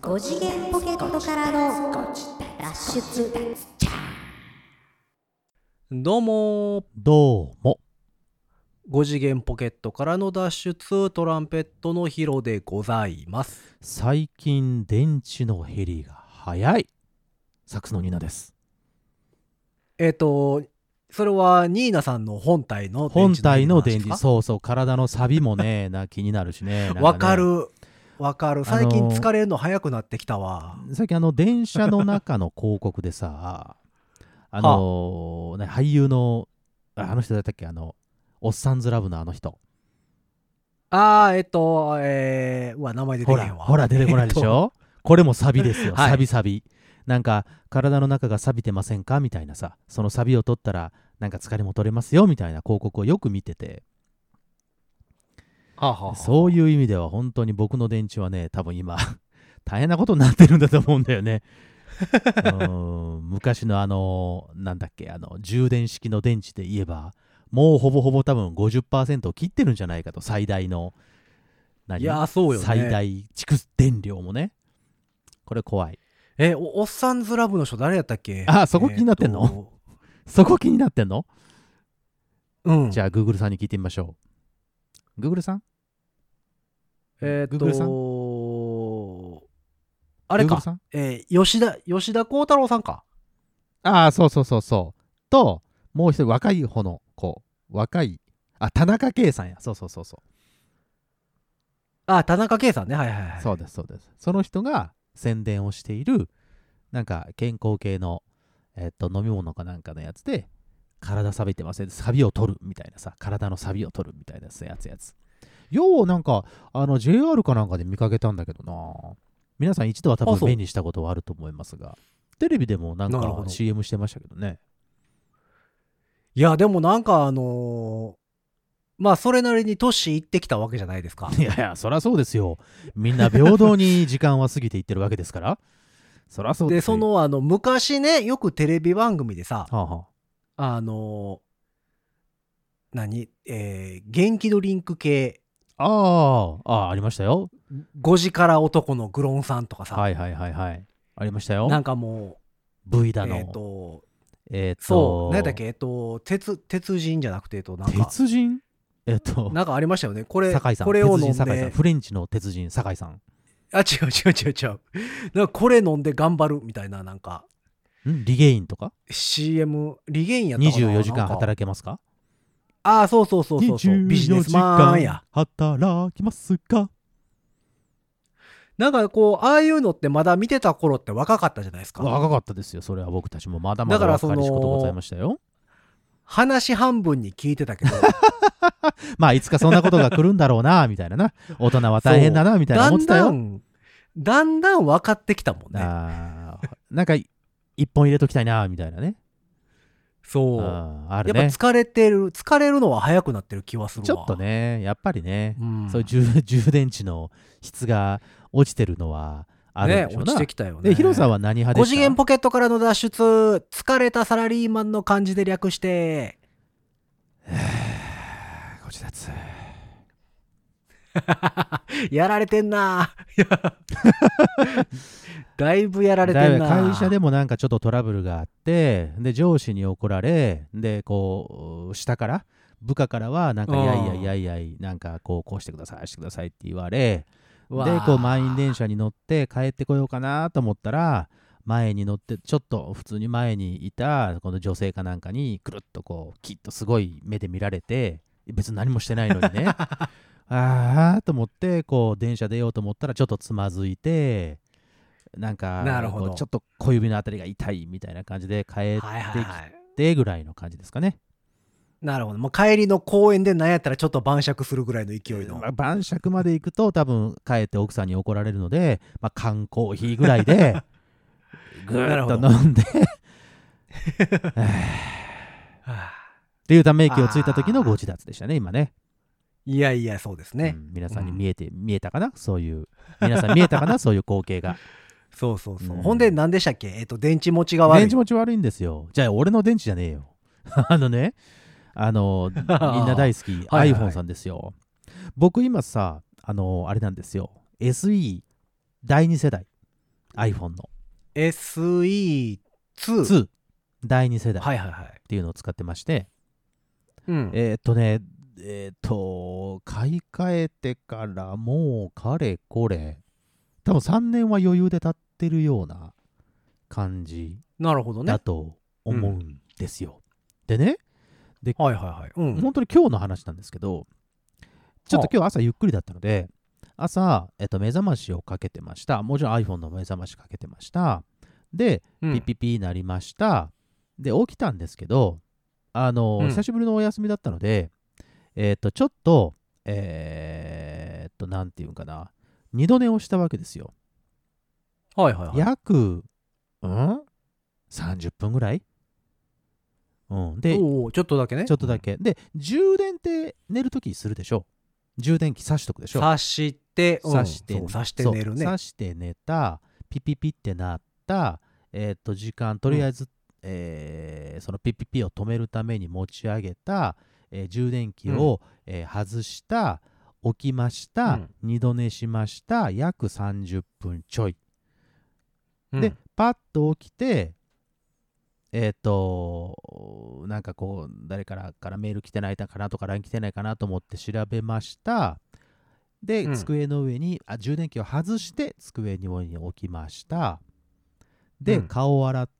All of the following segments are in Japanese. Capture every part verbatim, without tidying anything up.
ご次元ポケットからの脱出。 どうもどうもご次元ポケットからの脱出、トランペットのヒロでございます。 最近電池の減りが早いサックスのニーナです。 えっ、とそれはニーナさんの本体の電池本体の電池、 話ですか？ そうそう、体のサビもねな気になるしね。なんかねわかるわかる。最近あのー疲れるの早くなってきたわ。 最近あの電車の中の広告でさあのーね、俳優のああの人だったっけ、あのおっさんずラブのあの人、 あーえっ、とえー、うわ名前出てほらけへんわ。 ほら出てこないでしえっとょ、これもサビですよ、 はいサビサビ。なんか体の中が錆びてませんかみたいなさ、そのサビを取ったらなんか疲れも取れますよみたいな広告をよく見てて、 はあはあはあ、 そういう意味では本当に僕の電池はね多分今大変なことになってるんだと思うんだよね。うーん昔のあのなんだっけ、あの充電式の電池で言えばもうほぼほぼ多分 ごじゅっパーセント を切ってるんじゃないかと。最大の何いやーそうよね。 最大蓄電量もね、これ怖い。 えおおっさんずラブの人誰やったっけ？ あそこ気になってんのえーとそこ気になってんの？ うんじゃあ Google さんに聞いてみましょう。 Google さんえー、っ Google さんとあれ Google かさん、 えー吉田吉田鋼太郎さんか。 ああそうそうそうそう、ともう一人若い方の子、若いあ田中圭さんや、そうそうそうそう、 あ田中圭さんね。はいはいはい。 そうですそうです。その人が宣伝をしているなんか健康系の、えっと飲み物かなんかのやつで、体錆びてません、サビを取るみたいなさ、体のサビを取るみたいなやつやつ。ようなんかあの ジェイアール かなんかで見かけたんだけどな。皆さん一度は多あそう分目にしたことはあると思いますが、テレビでもなんかなるほど。 シーエム してましたけどね。 いやでもなんかあのーまあそれなりに年いってきたわけじゃないですか。 いやいや、そりゃそうですよ。みんな平等に時間は過ぎていってるわけですから。そりゃそうでですよ。 そのあの昔ねよくテレビ番組でさはあはあのー何えー元気ドリンク系あ、ああ、ああ、ありましたよ。 ごじから男のグロンさんとかさ、 はいはいはいはい。ありましたよ。 なんかも V うだの。 えっ、とえっと、 そう何だっけえっ、と鉄鉄人じゃなくてえっとなんか鉄人えっと、 なんかありましたよね。これ、 酒井さん。 これを飲ん鉄人酒井さん。 で、 フレンチの鉄人酒井さん。 あ、違う違う違う違う。なんかこれ飲んで頑張るみたいな、なんか、 んリゲインとかシーエム、リゲインやったかな。 にじゅうよじかんなんか働けますか？ ああ、そうそうそうそうそう。ビジネスマンや。 働きますか？ なんかこう、ああいうのってまだ見てた頃って若かったじゃないですか。 若かったですよ。それは僕たちもまだまだだからその若かりしことございましたよ。 話半分に聞いてたけど。 まあ、いつかそんなことが来るんだろうな、みたいなな。大人は大変だな、みたいな思ってたよ。 だんだん、だんだん分かってきたもんね。 あなんか、一本入れときたいな、みたいなね。 そう。 ああるね。 やっぱ疲れてる、疲れるのは早くなってる気はするわ。 ちょっとね、やっぱりね、 うん、 そういう 充, 充電池の質が落ちてるのはあるんね、 でしょうな。 落ちてきたよね。 で、ヒロさんは何派でごした？ 次元ポケットからの脱出、疲れたサラリーマンの漢字で略して、 ご自立。 やられてんなだいぶやられてんな。 だいぶ会社でもなんかちょっとトラブルがあって、で、上司に怒られ、で、こう、下から、部下からは、なんか、いやいやいやいやい、なんか、こう、こうしてください、してくださいって言われ、で、こう、満員電車に乗って帰ってこようかなと思ったら、前に乗って、ちょっと普通に前にいた、この女性かなんかに、くるっとこう、きっとすごい目で見られて、別に何もしてないのにね、あーと思って、こう、電車出ようと思ったら、ちょっとつまずいて、なんかなるほどこうちょっと小指のあたりが痛いみたいな感じで帰ってはいはいはい。 きてぐらいの感じですかね。 なるほど。もう帰りの公園で何やったらちょっと晩酌するぐらいの勢いの。 まあ、晩酌まで行くと多分帰って奥さんに怒られるので、まあ、缶コーヒーぐらいでぐーっと飲んでっていうため息をついた時のご自立でしたね今ね。 いやいやそうですね、 うん、皆さんに見えて、うん、見えたかなそういう皆さん見えたかなそういう光景が。 そうそうそう、 うん、 ほんで何でしたっけ、えっと電池持ちが悪い。 電池持ち悪いんですよ。じゃあ俺の電池じゃねえよあのね、あのみんな大好きはいはい iPhone さんですよ。僕今さ、あのあれなんですよ、 エスイー だいに世代 iPhone のエスイーツー。 ツーだいに世代はいはいはい。 っていうのを使ってまして、 うん。 えーっとねえーっと買い替えてからもうかれこれ多分さんねんは余裕で経ってるような感じなるほどね。 だと思うんですよ。でね、で、 はいはいはい。うん。 本当に今日の話なんですけど、ちょっと今日朝ゆっくりだったので、朝、えっと、目覚ましをかけてました。もちろん iPhone の目覚ましかけてました。で、 うんピッピッピーなりました。で、起きたんですけど、あの、 うん久しぶりのお休みだったので、えっと、ちょっと、えーっと、なんていうんかな、二度寝をしたわけですよ。 はいはいはい。 約、うんさんじゅっぷんぐらい、うん、で、 おーちょっとだけね。 ちょっとだけ。で、充電って寝るときするでしょ。充電器挿しとくでしょ。 刺して、うん挿して、 そう刺して寝るねそう。挿して寝た、ピピピってなった、えっ、と、時間、とりあえず、えーそのピピピを止めるために持ち上げた、えー充電器を、えー外した、起きました、 うん二度寝しました、約さんじゅっぷんちょい。 うんで、パッと起きて、えっ、と、なんかこう、誰からからメール来てないかなとか、ライン 来てないかなと思って調べました。で、 うん机の上に、あ、充電器を外して、机に置きました。で、 うん顔を洗って、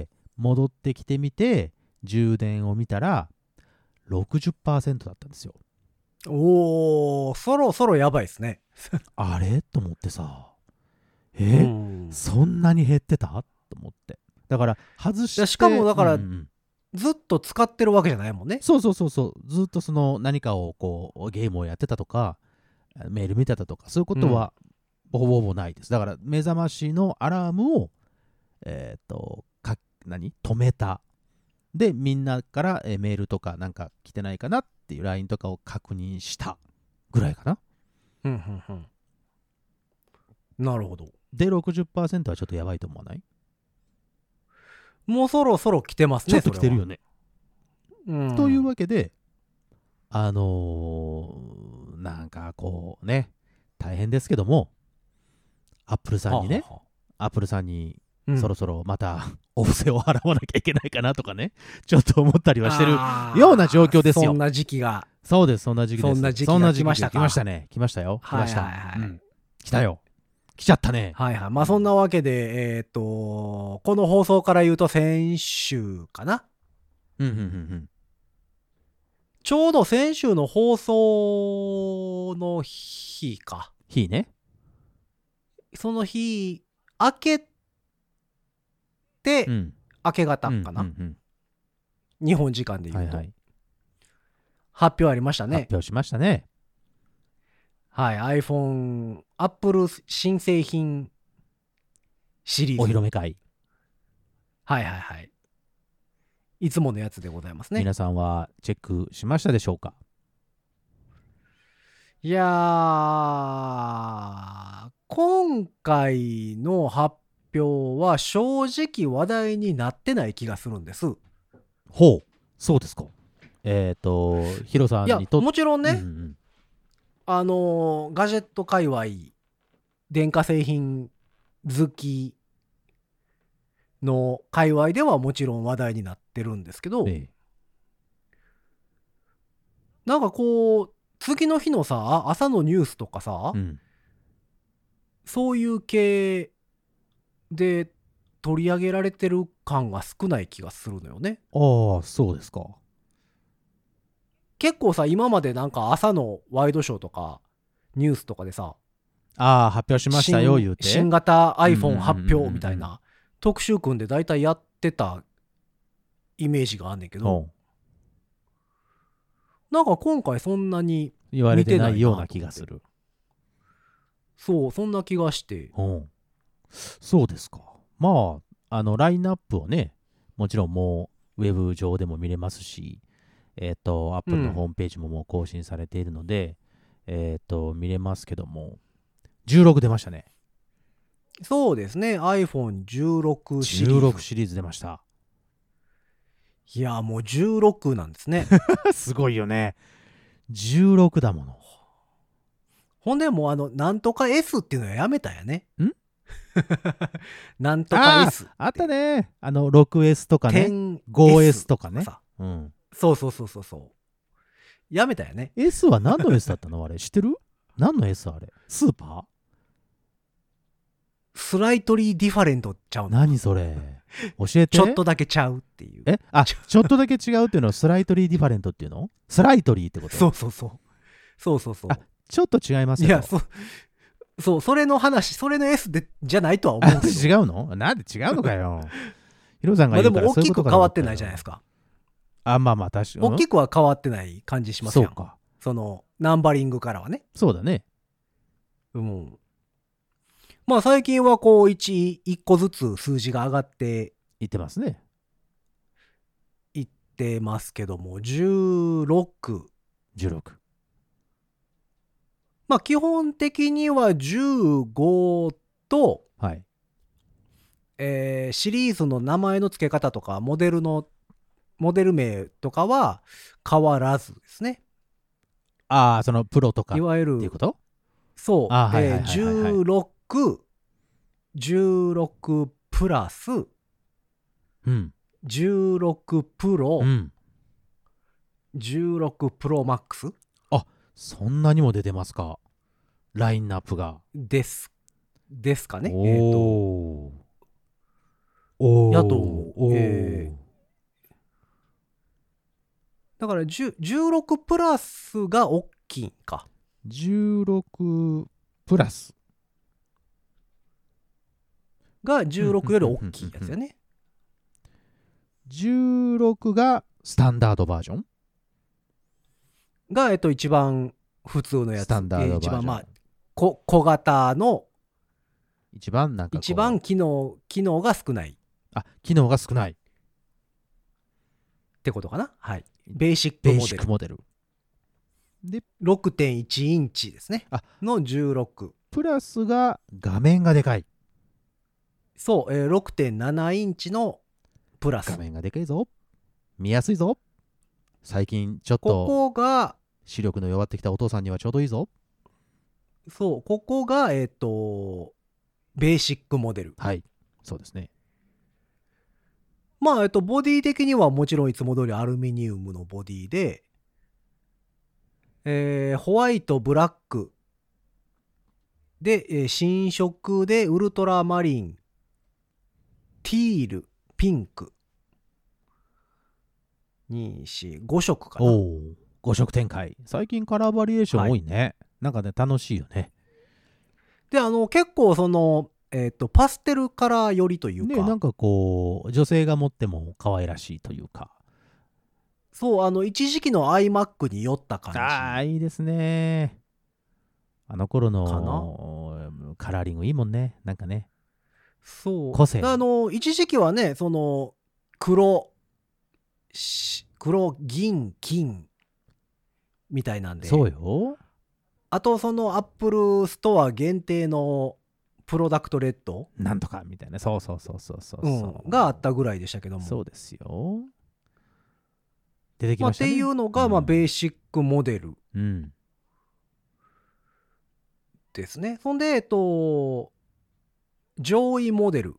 戻ってきてみて、充電を見たら、ろくじゅっパーセント だったんですよ。 おーそろそろやばいですね。 あれと思ってさ、え、 うんそんなに減ってたと思って。だから、外して。 いやしかもだからうんうんずっと使ってるわけじゃないもんね。 そうそうそうそう、ずっとその何かをこうゲームをやってたとかメール見てたとかそういうことはほぼほぼないです。だから目覚ましのアラームをえっ、とか何止めた。でみんなからえーメールとかなんか来てないかなっていう ライン とかを確認したぐらいかな。 うんうんうんなるほど。 で ろくじゅっパーセント はちょっとやばいと思わない？ もうそろそろ来てますね。 ちょっと来てるよね。 それは。うんというわけであのーなんかこうね大変ですけどもアップルさんにねはあはアップルさんにあうんそろそろまたお布施を払わなきゃいけないかなとかねちょっと思ったりはしてるあーような状況ですよ。 そんな時期が。 そうです、そんな時期です。 そんな時期が来ましたか来ましたね。来ましたよ。来ました。 はいはいはいうん来たよ。来ちゃったね。 はいはい。まあそんなわけで、えっ、と、この放送から言うと先週かな。 うんうんうんうん。 ちょうど先週の放送の日か。 日ね。 その日、明けて、 うん。 明け方かな。 うんうん日本時間で言うと。 うんはいはい。 発表ありました発ね。 表しましたね。 はい。iPhone、Apple 新製品シリーズ。 お披露目会。 はいはいはい。いつものやつでございますね。 皆さんはチェックしましたでしょうか？ いやー、今回の発表は正直話題になってない気がするんです。 ほう。そうですか。えっ、と、ヒロさんいや、 にとって。 もちろんね、 うんうんあのーガジェット界隈、電化製品好きの界隈ではもちろん話題になってるんですけど、 ええなんかこう、次の日のさ、朝のニュースとかさ、 うん。 そういう系で取り上げられてる感が少ない気がするのよね。 ああ、そうですか。 結構さ、今までなんか朝のワイドショーとかニュースとかでさ、 ああ、発表しましたよ、 新言うて。 新型うんうんうん iPhone うん発表みたいな特集組んで大体やってたイメージがあんねんけど、 ほうなんか今回そんなに言われてないような見てないなと思って気がする。 そう、そんな気がして。 うん。そうですか。まあ、あの、ラインナップをね、もちろんもう、ウェブ上でも見れますし、えっ、と、アップルのホームページももう更新されているので、えっ、と、見れますけども、じゅうろく出ましたね。 そうですね、アイフォンじゅうろく シリーズ。 じゅうろくシリーズ出ました。 いや、もうじゅうろくなんですね。 すごいよね。じゅうろくだもの。 ほんでもうあの、なんとか S っていうのはやめたんやね。 んなんとか S あったね。あの ろくエス とかね、 テンごエス とかね。 さうん。 そうそうそうそうそうやめたよね。 S は何の S だったのあれ知ってる？何の S あれ？スーパスライトリーディファレントちゃうー？ の？ 何それ？教えて。 ちょっとだけちゃうっていう。 えあちょっとだけ違うっていうのはスライトリーディファレントっていうの？スライトリーってこと？ そうそうそうそうそうそうあちょっと違いますよ。 いやそうそうそれの話それの S でじゃないとは思うけど違うの？なんで違うのかよ。ヒロさんがまあでも大言うからそういきくうことかと思ったよ。 変わってないじゃないですか。 あまあまあ確かに。 大きくは変わってない感じしますやん。 そうか。 そのナンバリングからはね。 そうだね。 うんまあ最近はこう 1, 1個ずつ数字が上がって言ってますね。 いってますけどもじゅうろくじゅうろく。 まあ基本的にはじゅうごと、 はい。 えーシリーズの名前の付け方とかモデルのモデル名とかは変わらずですね。 ああそのプロとかっいわゆるていうこと？ そうあはいはいはいはいはいえーじゅうろく、じゅうろくプラス、 うんじゅうろくプロ、 うんじゅうろくプロマックスそんなにも出てますか？ラインナップが。 ですですかね。 おえっ、とおおやと思うおーえだからじゅう、じゅうろくプラスが大きいんか。 じゅうろくプラスがじゅうろくより大きいやつよね。 じゅうろくがスタンダードバージョンが、えっと、一番普通のやつ。 スタンダードバージョン、 えー一番まあ、こ小型の一番なんかこう一番機能、機能が少ないっあ機能が少ないてことかな。はい。ベーシックベーモデル。 シックモデルでろくてんいち インチですね。 あのじゅうろく。 プラスが画面がでかい。 そう、えー、ろくてんなな インチのプラス。 画面がでかいぞ、見やすいぞ、最近ちょっことこが、 視力の弱ってきたお父さんにはちょうどいいぞ。 そう、ここが、えっと、ベーシックモデル。 はいそうですね。 まあ、えっと、ボディ的にはもちろんいつも通りアルミニウムのボディで、えーホワイト、ブラックで、えー新色でウルトラマリン、ティール、ピンク。に、よん、ご色かな。 おおご色展開。最近カラーバリエーション多いね、はい、なんかね楽しいよね。 で、あの、結構その、えっと、パステルカラー寄りというか。 ね、なんかこう女性が持っても可愛らしいというか。 そう、あの、一時期の iMac に寄った感じ。 ああ、いいですね。あの頃のカラーリングいいもんね。なんかね。 そう。 個性。 あの、一時期はね、その、黒、黒、銀、金、みたいなんで。 そうよ。 あと、その Apple ストア限定のプロダクトレッドなんとかみたいな。そうそうそうそうそう、 うん、があったぐらいでしたけども。 そうですよ。出てきましたね。 まあ、っていうのが、まあ、ベーシックモデルですね。うん、そんで、えっと、上位モデル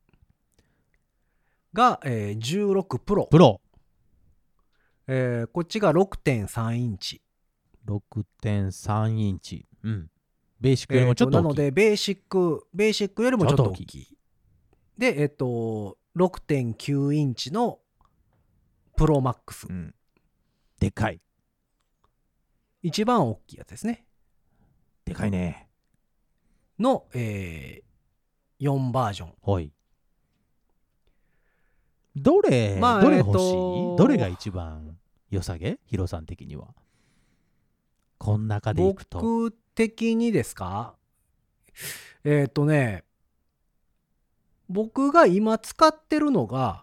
が、えー、じゅうろくプロ。 プロ。 えー、こっちが ろくてんさん インチ。 ろくてんさん インチ。うん。ベーシックよりもちょっと大きい。 えー、なので、ベーシック、ベーシックよりもちょっと大きい。きいで、えっと、ろくてんきゅう インチのプロマックス。うん、 でかい。 一番大きいやつですね。 でかいね。 の、えー、よんバージョン。 はい。どれ、まあ、どれ欲しい、えー、どれが一番良さげ？ヒロさん的には。こん中でいくと。 僕的にですか？えっとね、僕が今使ってるのが、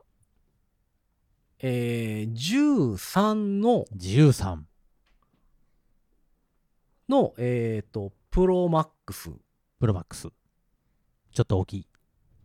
えー、じゅうさんの、 じゅうさんの、えっと、プロマックス。 プロマックス。ちょっと大きい。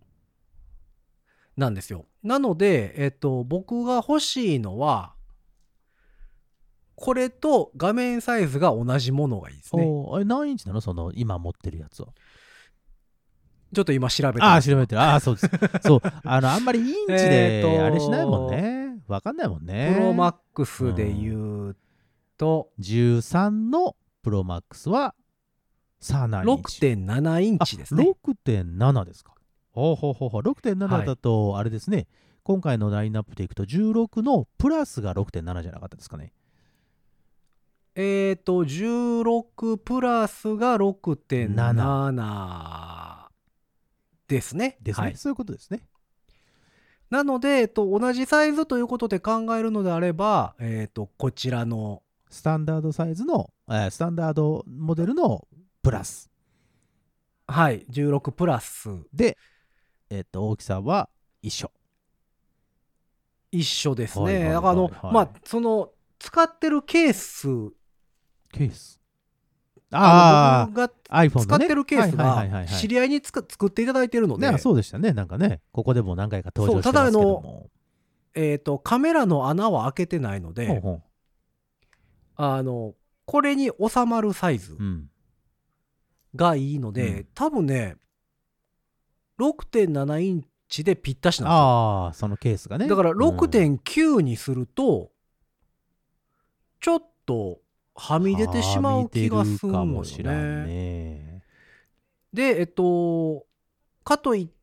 なんですよ。なので、えっと、僕が欲しいのは、これと画面サイズが同じものがいいですね。 おあれ何インチなの？その今持ってるやつは。 ちょっと今調べてああ、 ます。 調べてる。ああ、そうです。そう。あの、あんまりインチえーとであれしないもんね。わかんないもんね。 プロマックスで言うと、 じゅうさんのプロマックスは、さあ何インろくチ？ てんななインチですね。 ろくてんななですか。ほうほうほうほう。ろくてんななだと、あれですね。今回のラインナップでいくと、じゅうろくのプラスが ろくてんなな じゃなかったですかね。 えーと、じゅうろくプラスが ろくてんなな ですね。 ですね。 はい。 そういうことですね。 なので、えっと、同じサイズということで考えるのであれば、えっと、こちらの、 スタンダードサイズの、えースタンダードモデルのプラス。 はい、じゅうろくプラス。 で、えっと、大きさは一緒。 一緒ですね。 はいはいはいはいだからあの、まあ、その、使ってるケース、 ケース。 ああの僕があ、iPhone のね。 使ってるケースはいはいはいがはいはい知り合いにつく作っていただいてるので、 ね、そうでしたね。なんかね、ここでも何回か登場してますけども。 えっと、カメラの穴は開けてないのほうで、 ほう。 あの、これに収まるサイズうん。 がいいので、 うん多分ね、ろくてんななインチでぴったしなんですよ。 ああ、そのケースがね。 だからうんろくてんきゅうにすると、ちょっとはみ出てしまう気がするはのよみ出るかもしらんね。 ね。 で、えっと、かといって、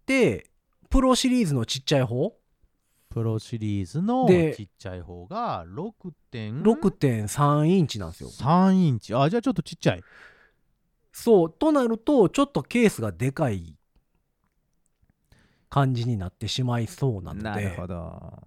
プロシリーズのちっちゃい方プロシリーズのでちっちゃい方が ろくてんろくてんさんインチなんですよ。 さんインチ。あ、じゃあちょっとちっちゃい。 そう、となると、ちょっとケースがでかい感じになってしまいそうなので、 なるほど。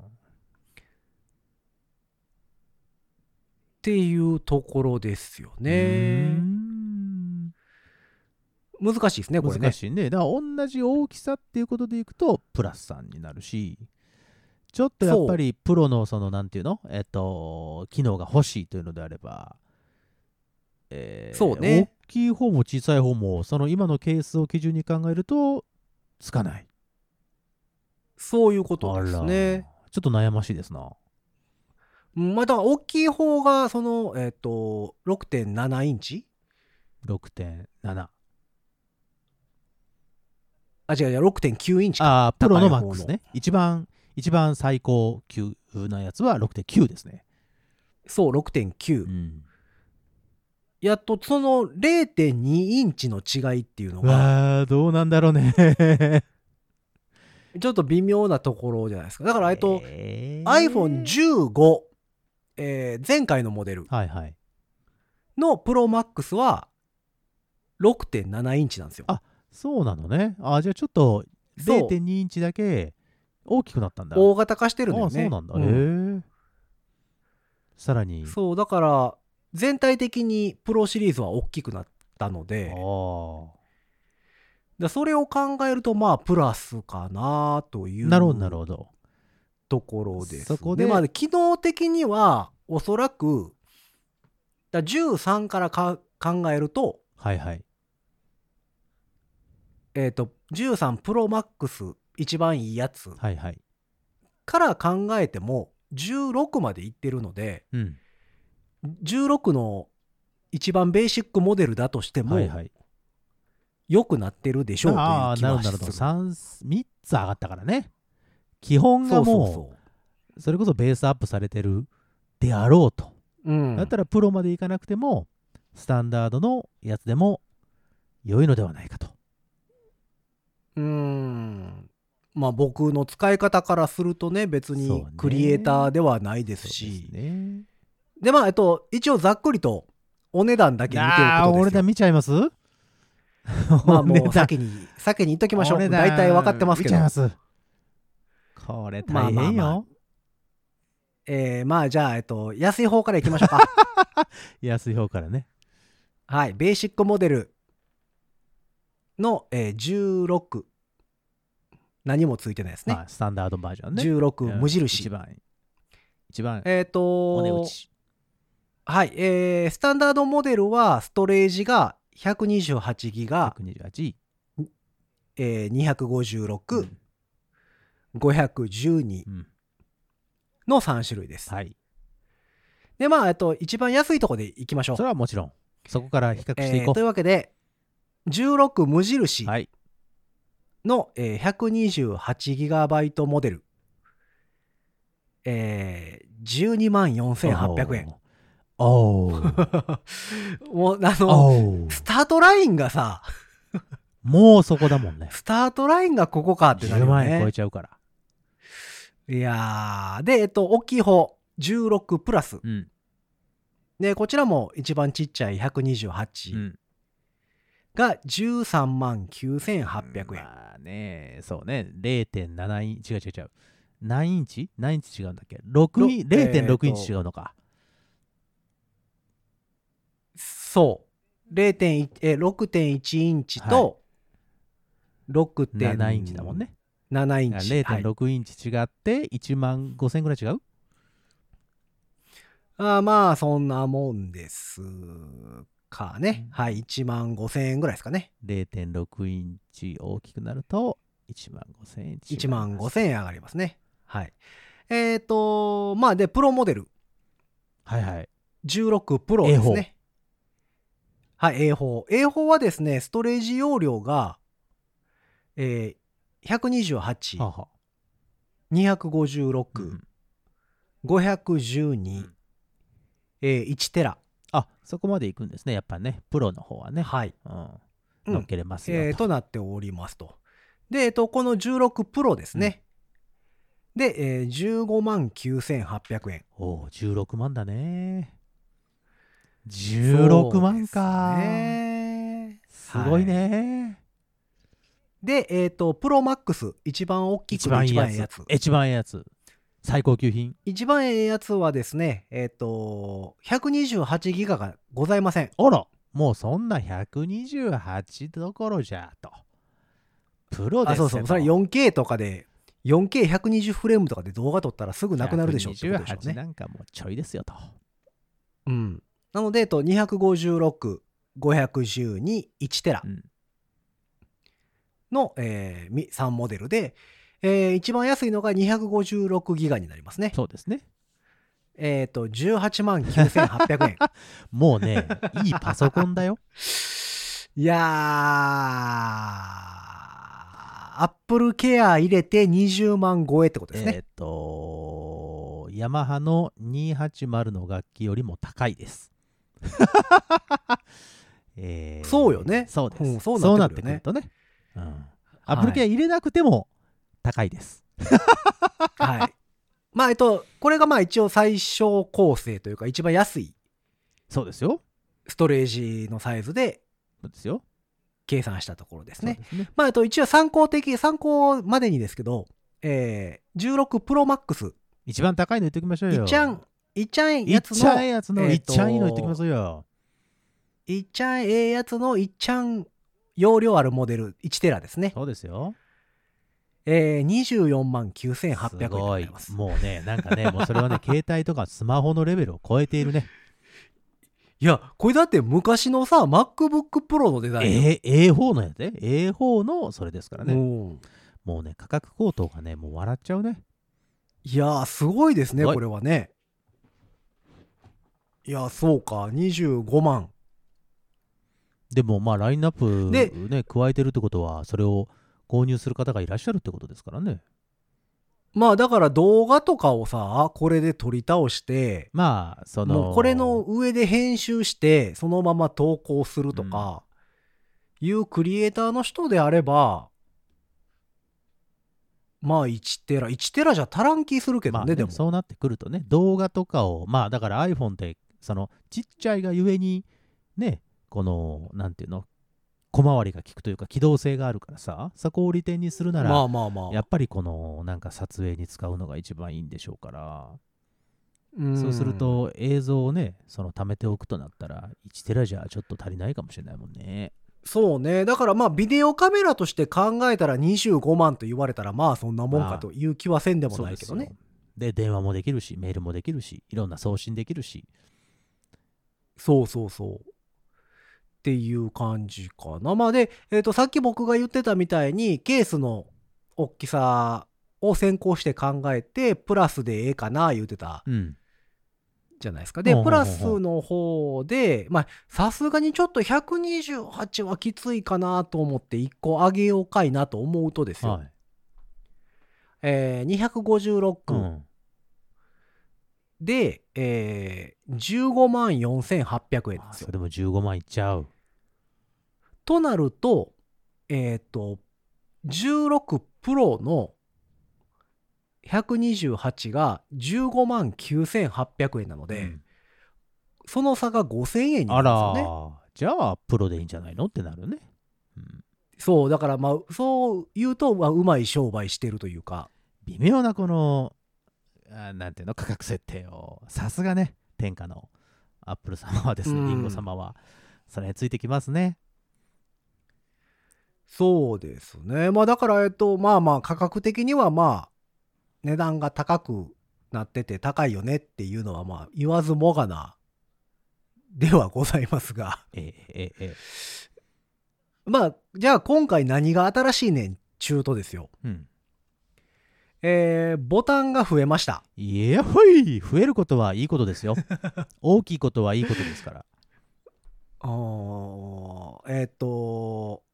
っていうところですようーね。 ん難しいですね、これね。 難しいね。だから同じ大きさっていうことでいくと、プラスさんになるし、ちょっとやっぱりプロのその、なんていうのえっと、機能が欲しいというのであれば、えーそうね大きい方も小さい方も、その今のケースを基準に考えると、つかない。 そういうことですあね。 らちょっと悩ましいですな。 まあ、だから大きい方が、その、えっと、ろくてんななインチろくてんなな。 あ、違う違う、ろくてんきゅうインチか。 ああ、プロの高い方のマックスね。一番、一番最高級なやつは ろくてんきゅう ですね。 そう、ろくてんきゅう。 うん。 やっと、その れいてんにインチの違いっていうのが、 わあ、どうなんだろうね。 ちょっと微妙なところじゃないですか。だから、えっと、 えーアイフォンじゅうご、えー前回のモデルはいはい。 のプロマックスは ろくてんななインチなんですよ。 あそうなのね。あじゃあちょっとそうれいてんにインチだけ大きくなったんだ。 大型化してるんだよあね。 そうなんだ。へうんえ。さらに。 そう、だから、全体的にプロシリーズは大きくなったのあで、 あ。 だそれを考えると、まあ、プラスかなというなるほどなるほど。 ところです。 そこでまあ、機能的には、おそらく、だじゅうさんからか考えると、 はいはい。 えっと、じゅうさんプロマックス一番いいやつはいはい。 から考えても、じゅうろくまでいってるので、 うん。 じゅうろくの一番ベーシックモデルだとしても、 はいはい。 良くなってるでしょうというああ、 気なるほどなるほど。 はする。 三みっつ上がったからね。基本がそうそうもそうそれこそベースアップされてるであろうと。 う。うん。 だったらプロまでいかなくても、スタンダードのやつでも良いのではないかと。 うーん。まあ僕の使い方からするとね、別にそうねクリエイターではないですそうし。 ですね。 で、まあ、えっと、一応ざっくりとお値段だけ見ておくああ、 ことですよ。 お値段見ちゃいますまあもうお値段先に、先に言っときましょう。 お値段大体分かってますけど見ちゃい。ますこれ大変よ。 まあまあまえー、まあじゃあ、えっと、安い方からいきましょうか。 安い方からね。 はい。ベーシックモデルの、えー、じゅうろく。何もついてないですね。 まあ、スタンダードバージョンね。 じゅうろくうん無印。 一番、一番えっ、とお値打ち。 はい。えー、スタンダードモデルはストレージが ひゃくにじゅうはちギガ、 ひゃくにじゅうはち。 えー、にひゃくごじゅうろく、 うんごひゃくじゅうにうんのさん種類です。 はい。 で、まあ、えっと、一番安いところでいきましょう。 それはもちろん、そこから比較していえーというこう。 わけで、じゅうろく無印、 はい。 の、えー、ひゃくにじゅうはちギガバイト モデル、えー、じゅうにまんよんせんはっぴゃくえん。 おーもうあのおースタートラインがさもうそこだもんね。 スタートラインがここかってなる 10 よ万円超えね。 ちゃうから。 いやーでえっと大きい方じゅうろくプラスうん。 でこちらも一番ちっちゃいひゃくにじゅうはちうん。 がじゅうさんまんきゅうせんはっぴゃくえん。 まあね、そうね、れいてんなな インチ、違う違う違う。何インチ何インチ違うんだっけ ?ろく イン、れいてんろくインチ違うのか。 そう。れいてんいちえ ろくてんいち インチと ろくてんななななインチだもんね。 インチ。 れいてんろくインチ違っていちまんごせんぐらい違う。 あーまあそんなもんですかね。はい。いちまんごせんえんぐらいですかね。 れいてんろく インチ大きくなるといちまんごせんえん。 いちまんごせんえん上がりますね。はい。えっ、ー、と、まあで、プロモデル。 はいはい。 じゅうろくプロですね。はい、エーフォー。エーフォー はですね、ストレージ容量が、えー、ひゃくにじゅうはち、 ははにひゃくごじゅうろく、 うん、 ごひゃくじゅうに、 うんえー、いちテラ。 あ、そこまで行くんですね。やっぱね、プロの方はね。 はい。 うん。 うん乗っけれますよと。 えー、となっておりますと。で、えっと、このじゅうろくプロですね。うん、で、えー、じゅうごまんきゅうせんはっぴゃくえん。 おお、じゅうろくまんだね。じゅうろくまんか。すごいね。はい、 で、えっと、プロマックス、一番大きくて一番いいやつ。 一番いいやつ。最高級品。 一番ええやつはですね、えっと、ひゃくにじゅうはちギガがございません。 あら、もうそんなひゃくにじゅうはちどころじゃと。プロですよ。 あ、そうそう。それ よんケー とかで、よんケーひゃくにじゅう フレームとかで動画撮ったらすぐなくなるでしょってことでしょうね。 ひゃくにじゅうはちなんかもうちょいですよと。 うん。なので、えっと、にひゃくごじゅうろく、ごひゃくじゅうに、いちテラの、うん、えー、さんモデルで、えー、一番安いのがにひゃくごじゅうろくギガになりますね。 そうですね。 えっと、じゅうはちまんきゅうせんはっぴゃくえん。 もうね、いいパソコンだよ。 いやー、アップルケア入れてにじゅうまん超えってことですね。 えっと、ヤマハのにひゃくはちじゅうの楽器よりも高いです。えー、 そうよね。 そうです。 うん、 そうなってくるとね。うん、アップルケア入れなくても高いです。 はい。まあ、えっと、これがまあ一応最小構成というか一番安い。 そうですよ。 ストレージのサイズで。 そうですよ。 計算したところですね。 そうですね。 まあ、えっと、一応参考的、参考までにですけど、えー、じゅうろくプロマックス。 一番高いの言っておきましょうよ。 いっちゃん、いっちゃんやつの。 いっちゃんやつの、いっちゃんいいの言っておきますよ。 いっちゃんええやつのいっちゃん容量あるモデルいちテラですね。 そうですよ。 えー、にじゅうよんまんきゅうせんはっぴゃくえんでございます。 すごい。もうね、なんかね、もうそれはね、携帯とかスマホのレベルを超えているね。 いや、これだって昔のさ、MacBook Pro のデザイン。 えー、エーフォー のやつね。エーフォー のそれですからね。もうね、価格高騰がね、もう笑っちゃうね。 いやー、すごいですね、これはね。いや、そうか、にじゅうごまん。 でも、まあ、ラインナップね、加えてるってことは、それを購入する方がいらっしゃるってことですからね。 まあだから動画とかをさ、これで撮り倒して、 まあ、その、 もうこれの上で編集して、そのまま投稿するとか、いうクリエイターの人であれば、まあいちテラ、いちテラじゃ足らん気するけどね、まあね、でも。 そうなってくるとね、動画とかを、まあだから iPhone って、その、ちっちゃいがゆえに、ね、この、なんていうの、小回りが効くというか機動性があるからさ、そこを利点にするなら、 まあまあまあ、 やっぱりこのなんか撮影に使うのが一番いいんでしょうから、うそうすると映像をね、その貯めておくとなったらいちテラじゃちょっと足りないかもしれないもんね。 そうね。だからまあビデオカメラとして考えたらにじゅうごまんと言われたらまあそんなもんかという気はせんでもないけどね。 で、で電話もできるし、メールもできるし、いろんな送信できるし。 そうそうそう。っていう感じかな。まあで、えっと、さっき僕が言ってたみたいに、ケースの大きさを先行して考えて、プラスでええかな言うてた。 うん。 じゃないですか。で、 ほうほうほうプラスの方で、まあ、さすがにちょっとひゃくにじゅうはちはきついかなと思っていっこ上げようかいなと思うとですよ。 はい。 えー、にひゃくごじゅうろうくん。 で、えー、じゅうごまんよんせんはっぴゃくえんなんですよ。 あそれでもじゅうごまんいっちゃう。 となると、えっと、じゅうろくプロのひゃくにじゅうはちがじゅうごまんきゅうせんはっぴゃくえんなので、 うんその差がごせんえんになあるんですよね。 ら、じゃあプロでいいんじゃないのってなるね。うん、 そう、だからまあ、そう言うと、まあ、うまい商売してるというか。 微妙なこの、あなんていうの、価格設定を、さすがね、天下のアップル様はですね、 うんリンゴ様は、それについてきますね。 そうですね。まあだから、えっと、まあまあ価格的にはまあ、値段が高くなってて高いよねっていうのはまあ言わずもがなではございますが。 えええええまあ、じゃあ今回何が新しいねん中途ですよ。 え。うん。 えー、ボタンが増えました。 いやほい増えることはいいことですよ。大きいことはいいことですから。 あーえっと、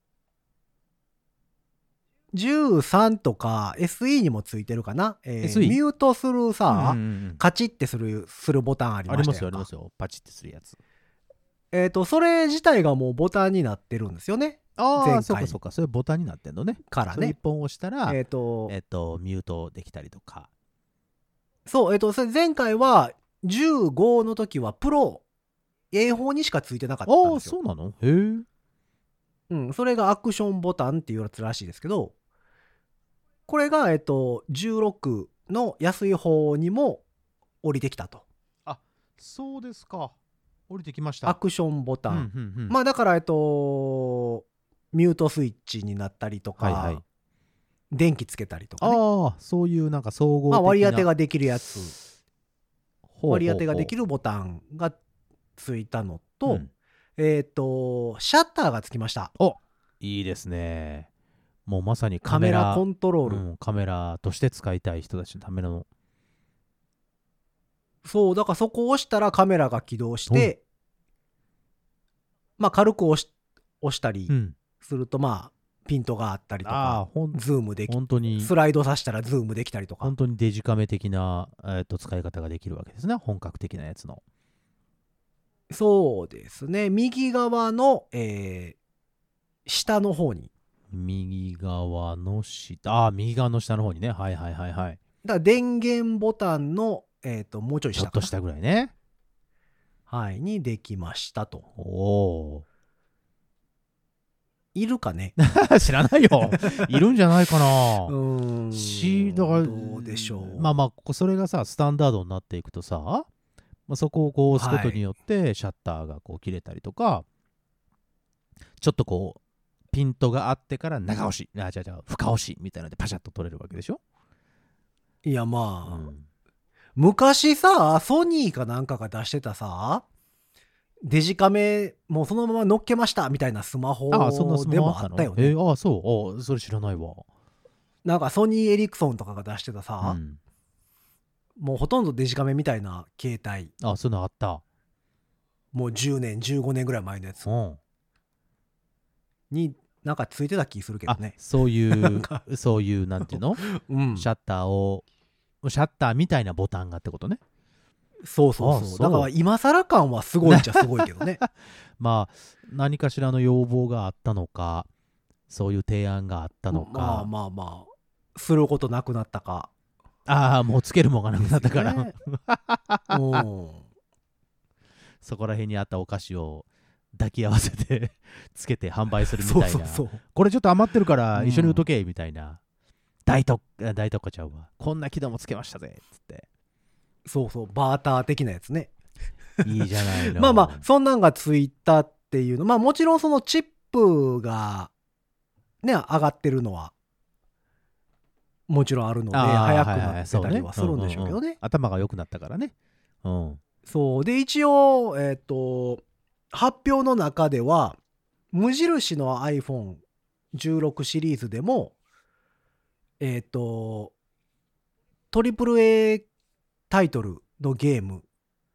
じゅうさんとか エスイー にもついてるかな、えーエスイー？ ミュートするさ、 うんうんうんカチッてする、するボタンありありますよ、 ましたよありますよ。パチってするやつ。 えっと、それ自体がもうボタンになってるんですよね。 ああ、 前回そうかそうか。それボタンになってんのね。 からねそれ一本押したら、 えっと、 えっと、ミュートできたりとか。 そう、えっと、それ前回はじゅうごの時はプロ、A 法にしかついてなかったんああ、 ですよ。 そうなのへえ。 うん、それがアクションボタンっていうやつらしいですけど、これが、えっと、じゅうろくの安い方にも降りてきたと。 あ、そうですか。降りてきました。 アクションボタン。 うんうんうん、 まあだから、えっと、ミュートスイッチになったりとか、 はいはい。 電気つけたりとかね。 ああ、そういうなんか総合的な。 まあ割り当てができるやつ。 ほうほうほう割り当てができるボタンがついたのと、 うんえっ、と、シャッターがつきました。 おいいですね。もうまさにカメカメララコントロール。 うん、カメラとして使いたい人たちのための。 そう、だからそこを押したらカメラが起動して、まあ軽く押し押したりうん、 すると、まあ、ピントがあったりとああ、 か、 ほんズームでき、 本当に、 スライドさせたらズームできたりとか本。当にデジカメ的な、えー、と使い方ができるわけですね。本格的なやつの。 そうですね。右側の、えー下の方に。 右側の下、ああ、右側の下の方にね。はいはいはいはい。 だから電源ボタンの、えっ、と、もうちょい下かな。 ちょっと下ぐらいね。 はい、にできましたと。 おお。 いるかね知らないよ。いるんじゃないかな。 うーん。 し、だから、 どうでしょう。 まあまあ、それがさ、スタンダードになっていくとさ、まあ、そこをこう押すことによって、シャッターがこう切れたりとか、ちょっとこう、ピントがあってから長押し、あ、じゃじゃ深押しみたいなのでパシャッと取れるわけでしょ。 いや、まあ、 うん、 昔さ、ソニーかなんかが出してたさ、デジカメ、もうそのまま乗っけましたみたいなスマホああ、そんなスマでもホあったのあったよね。 えー、ああ、そう。ああ、それ知らないわ。 なんかソニーエリクソンとかが出してたさ、 うん、 もうほとんどデジカメみたいな携帯、 ああ、そういうのあった。 もうじゅうねん、じゅうごねんぐらい前のやつうん。 になんかついてた気するけどあ、 ね。 そういなんかう、そういう、なんていうのうん。 シャッターを、シャッターみたいなボタンがってことね。 そうそうそう。 あそうだから今更感はすごいっちゃすごいけどね。 まあ、何かしらの要望があったのか、そういう提案があったのか、 まあまあまあ、することなくなったか。 ああ、もうつけるもんがなくなったから、 ねうん。 そこら辺にあったお菓子を抱き合わせてつけて販売するみそうたいな。 そうそう。 これちょっと余ってるからうん一緒に売っとけみたいな。大特あ大特価ちゃうわ。こんな機能もつけましたぜっつって。 そうそう。バーター的なやつね。 いいじゃないの。 まあまあ、そんなんがついたっていうの。まあもちろんそのチップがね、上がってるのは、もちろんあるので、 あー早くはいはいなってたりはするんでしょうけどんんんね。 頭が良くなったからね。うん。 そう。で、一応、えっと、発表の中では、無印の アイフォンじゅうろく シリーズでも、えっと、トリプル A タイトルのゲーム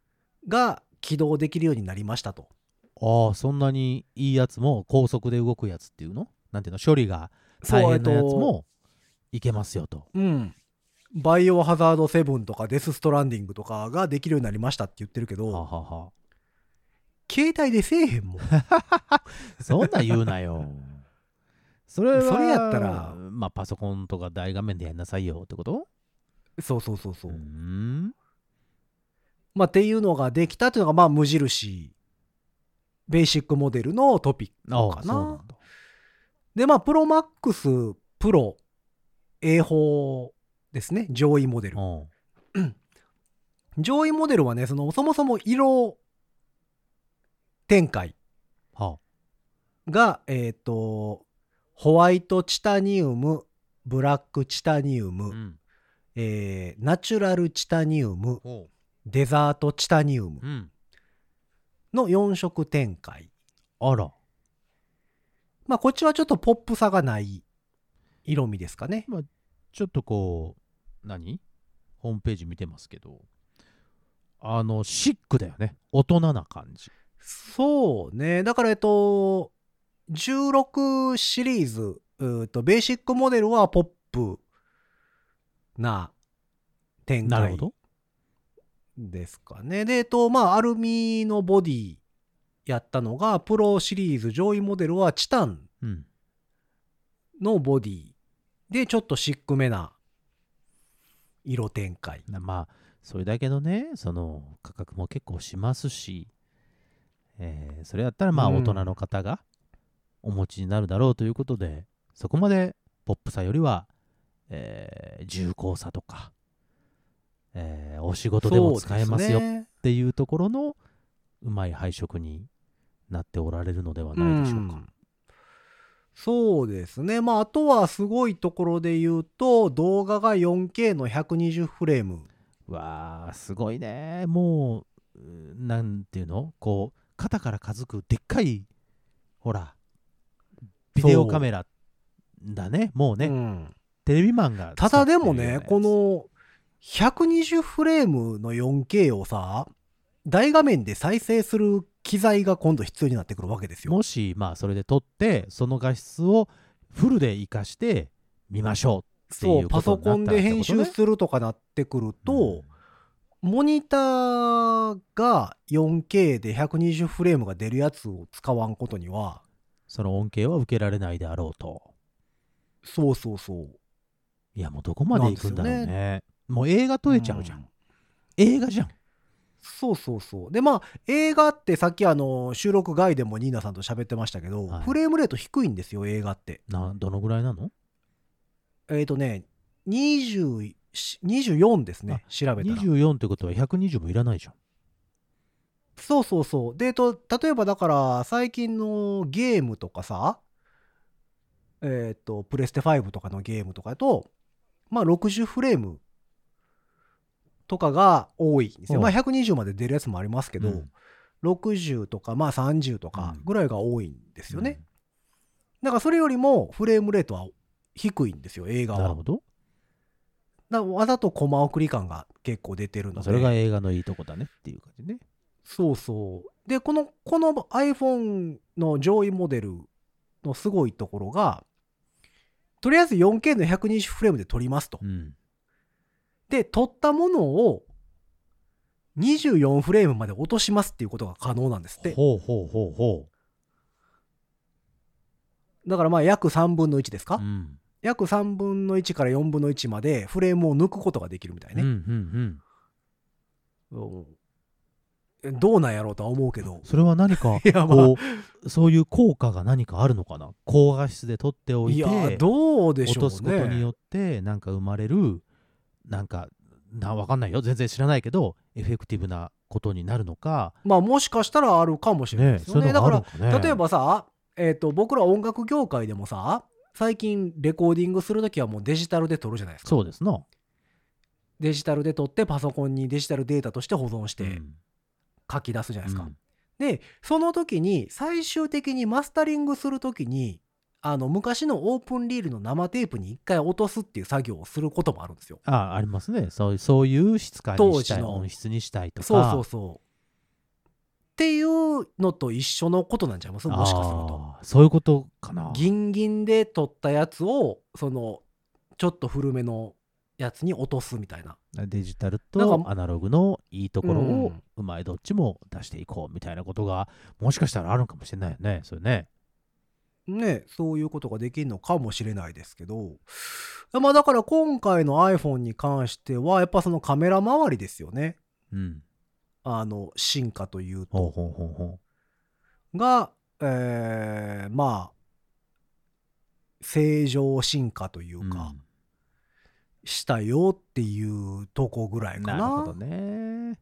が起動できるようになりましたと。 ああ、そんなにいいやつも高速で動くやつっていうのなんていうの、処理が大変なやつもいけますよと。 うん。バイオハザードセブンとかデスストランディングとかができるようになりましたって言ってるけど、 はあ、はあは携帯でせえへんもん。 あ、そんなん言うなよ。それはそれやったらまあパソコンとか大画面でやんなさいよってこと？ そうそうそうそう。 うーん。 まあっていうのができたっていうのがまあ無印ベーシックモデルのトピックああ、 かな。 そうなんだ。 でまあプロマックスプロ エーフォー ですね、上位モデル。 うん。 上位モデルはね、そのそもそも色展開はがえっ、とホワイトチタニウム、ブラックチタニウあ。 ム、 うん。 えーナチュラルチタニウム、 ほデザートチタニウムう。うん。 のよん色展開。 あら。 まあこっちはちょっとポップさがない色味ですかね。 まあちょっとこう何ホームページ見てますけど、あのシックだよね。大人な感じ。 そうね。だからえっとじゅうろくシリーズ、うーとベーシックモデルはポップな展開なるほど。 ですかね。で、えっとまあアルミのボディやったのがプロシリーズ上位モデルはチタンうん。 のボディでちょっとシックめな色展開。 なまあそれだけどね、その価格も結構しますし、えーそれやったらまあうん大人の方がお持ちになるだろうということで、そこまでポップさよりは、えー重厚さとか、えーお仕事でも使えますよっそうですね。 ていうところのうまい配色になっておられるのではないでしょうか。 んそうですね。まあ、あとはすごいところで言うと、動画が よんケー のひゃくにじゅうフレーム。 わー、すごいね。もう、うーなんていうのこう、肩からかずくでっかい、ほら、ビデオカメラだね。もうね、 うんテレビマンがた使ってるだでもね、 ようなやつこのひゃくにじゅうフレームの よんケー をさ、大画面で再生する機材が今度必要になってくるわけですよ。 もし、まあ、それで撮って、その画質をフルで活かしてみましょうっていそうう、パソことになったらコンで編ってことね集するとかなってくると、 うんモニターが よんケー でひゃくにじゅうフレームが出るやつを使わんことには、 その恩恵は受けられないであろうと。 そうそうそう。 いや、もうどこまで行くんだろうなんね。もう映画撮れちゃうじゃん。 うん映画じゃん。 そうそうそう。で、まあ、映画ってさっきあの、収録外でもニーナさんと喋ってましたけど、 はいフレームレート低いんですよ、映画って。 などのぐらいなの？ えっ、とね、にじゅう、にじゅうよんですね、調べたら。 にじゅうよんってことはひゃくにじゅうもいらないじゃん。 そうそうそう。で、えっと、例えばだから、最近のゲームとかさ、えっ、と、プレステファイブとかのゲームとかだと、まあ、ろくじゅうフレームとかが多いんですよ。 うんまあ、ひゃくにじゅうまで出るやつもありますけど、 うんろくじゅうとか、まあさんじゅうとかぐらいが多いんですよね。 うんだからそれよりもフレームレートは低いんですよ、映画は。 なるほど。 だからわざとコマ送り感が結構出てるので。 それが映画のいいとこだねっていう感じね。 そうそう。で、この、この iPhone の上位モデルのすごいところが、とりあえず よんケー のひゃくにじゅうフレームで撮りますと。 うん。 で、撮ったものをにじゅうよんフレームまで落としますっていうことが可能なんですって。 ほうほうほうほだからまあ約さんぶんのいちですか、 う。うん。 約さんぶんのいちからよんぶんのいちまでフレームを抜くことができるみたいうんうね。 んうんどうなんやろうとは思うけど。 それは何かいやまあこうそういう効果が何かあるのかな。高画質で撮っておいいてや、どうでしょうね。 落とすことによってなんか生まれるなんかなわかんないよ、全然知らないけどエフェクティブなことになるのかまあもしかしたらあるかもしれないですよね。 ねそういうのがあるだかのかね。 ら例えばさ、えっ、と僕ら音楽業界でもさ、最近レコーディングするときはもうデジタルで撮るじゃないですか。 そうですな。 デジタルで撮ってパソコンにデジタルデータとして保存してうん書き出すじゃないですか。 うんで、その時に最終的にマスタリングする時に、あの昔のオープンリールの生テープに一回落とすっていう作業をすることもあるんですよ。 あありますね。そういうそういう質感にしたい、 当時の音質にしたいとか。 そうそうそう。 っていうのと一緒のことなんちゃいます？もしかすると。 あーそういうことかな。 ギンギンで撮ったやつをそのちょっと古めのやつに落とすみたいな。 デジタルなんかとアナログのいいところうをんうまいどっちも出していこうみたいなことがもしかしたらあるんかもしれないよね。それね。 ね、そういうことができるのかもしれないですけど、まあだから今回の iPhone に関してはやっぱそのカメラ周りですよね。 うん。 あの進化というとほうほうほうほが、えーまあ正常進化というう。 か、 うんしたよっていうとこぐらいかな。 なるほどね。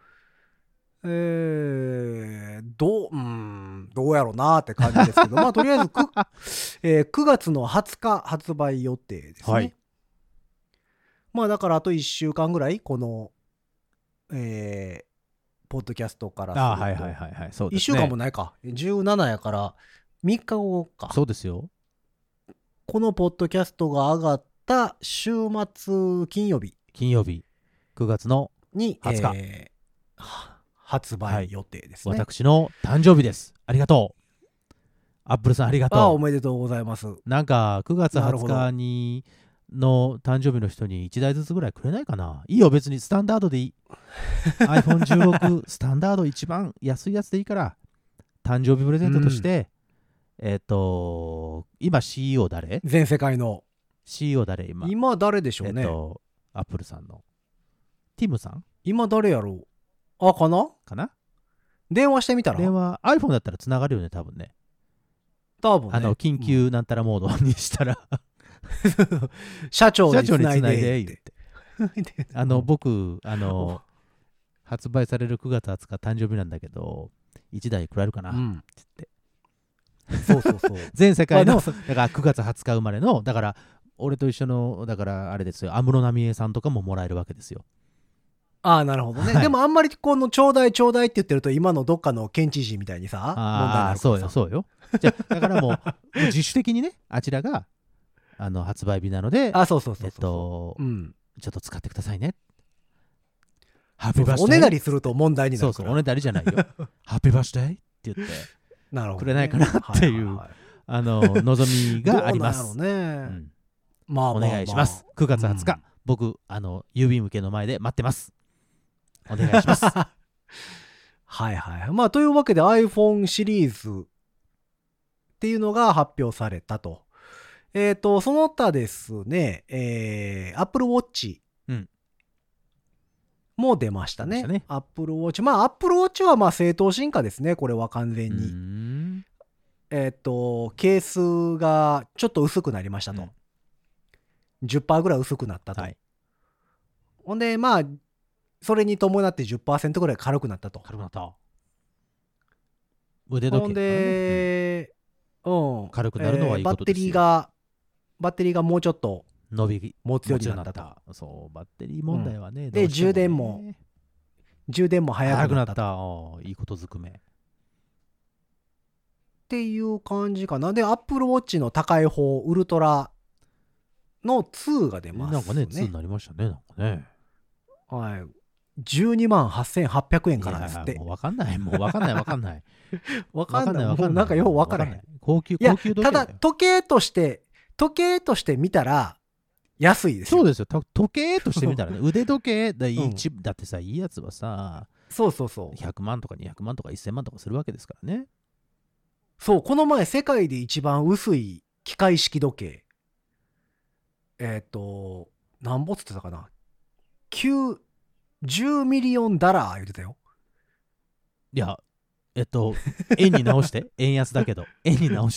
えー、どう、うーん、どうやろうなって感じですけど、まあとりあえず く,、えーくがつのはつか発売予定ですね。 はいまあだからあといっしゅうかんぐらいこの、えーポッドキャストからすると、 ああ、はいはいはいはい。そうですね。 いっしゅうかんもないか。じゅうななやからみっかごか。 そうですよ。 このポッドキャストが上がった週末金曜日金曜日、くがつのに、 はつかえーは発売予定ですね。 私の誕生日です。ありがとう。アップルさんありがああ、おとめでとうございます。 う。なんかくがつはつなるほどかにの誕生日の人にいちだいずつぐらいくれないかな。いいよ、別にスタンダードでいい。アイフォンじゅうろく スタンダード一番安いやつでいいから、誕生日プレゼントとして、えっ、と、今 シーイーオー 誰全世界の。 シーイーオー 誰今。 今誰でしょうね。 えっ、と、アップルさんの。ティムさん今誰やろう。あ、かな。 かな。 電話してみたら。 電話、iPhone だったらつながるよね、多分ね。 多分ね。 あの、緊急なんたらモードにしたら、 うん社長につ社長にないでつないでって言って。あの、僕、あの、発売されるくがつはつか誕生日なんだけど、いちだいくらえるかな、 うんって言って。 そうそうそう。 全世界の、 まあでだからくがつはつか生まれの、だから、俺と一緒の、だからあれですよ、安室奈美恵さんとかももらえるわけですよ。 ああ、なるほどね。 はいでもあんまりこのちょうだいちょうだいって言ってると今のどっかの県知事みたいにさ、問題になああ、 るからさ。 そうよ、そうよ。じゃあだからもう、もう自主的にね、あちらが、あの、発売日なので、 あ、そうそうそうそう。 えっと、 うん。 ちょっと使ってくださいね。ハッピそうそうおーバースデー。 ねだりすると問題になるから。 そうそう、おねだりじゃないよ。ハッピーバースデーって言って、 なるほどね、 くれないかなっていうはいはいはいあの、望みがあります。 どうなんやろね。 うんまあまあ、 おまあ、 願いします。くがつはつか、 うん僕、あの、郵便受けの前で待ってます。お願いします。 はいはい。まあ、というわけで iPhone シリーズっていうのが発表されたと。えっ、と、その他ですね、えー、Apple Watch うんも出ましたね。 出ましたね Apple Watch。まあ、Apple Watch はまあ正当進化ですね。これは完全うーに。 んえっ、と、ケースがちょっと薄くなりましたと。 うんじゅっパーセントぐらい薄くなったと。 はい。 ほんで、まあ、それに伴って じゅっパーセントぐらい軽くなったと。 軽くなった。腕時計、 ほんで、うん。 軽くなるのはいいことですよえーバッテリーが、バッテリーがもうちょっとうん伸び持つように持つようなっと。 になったた。そう、バッテリー問題はね。 でどうしてね充電も充電も早早くなった。 くなったと。 あーいいことずくめ。 っていう感じかな。で、Apple Watch の高い方、ウルトラのにが出ますね。 なんかね、にになりましたね。なんかね。 はい。じゅうにまんはっせんはっぴゃくえんからですっていやいやもう。わかんない。もうわかんないわかんない。 わかんない。 わかんない。 もうなんかようわからへん。 高級、 いや、 高級時計ただよ時計として、時計として見たら安いですよ。 そうですよ。た時計としてみたらね、腕時計だ,、 うん一だってさ、いいやつはさ、 そうそうそう。 ひゃくまんとかにひゃくまんとかせんまんとかするわけですからね。 そう、この前世界で一番薄い機械式時計。えっ、と、何ぼっつってたかな。きゅう、じゅうミリオンダラー言ってたよ。 いや、えっと、円に直して、円安だけど、円に直して。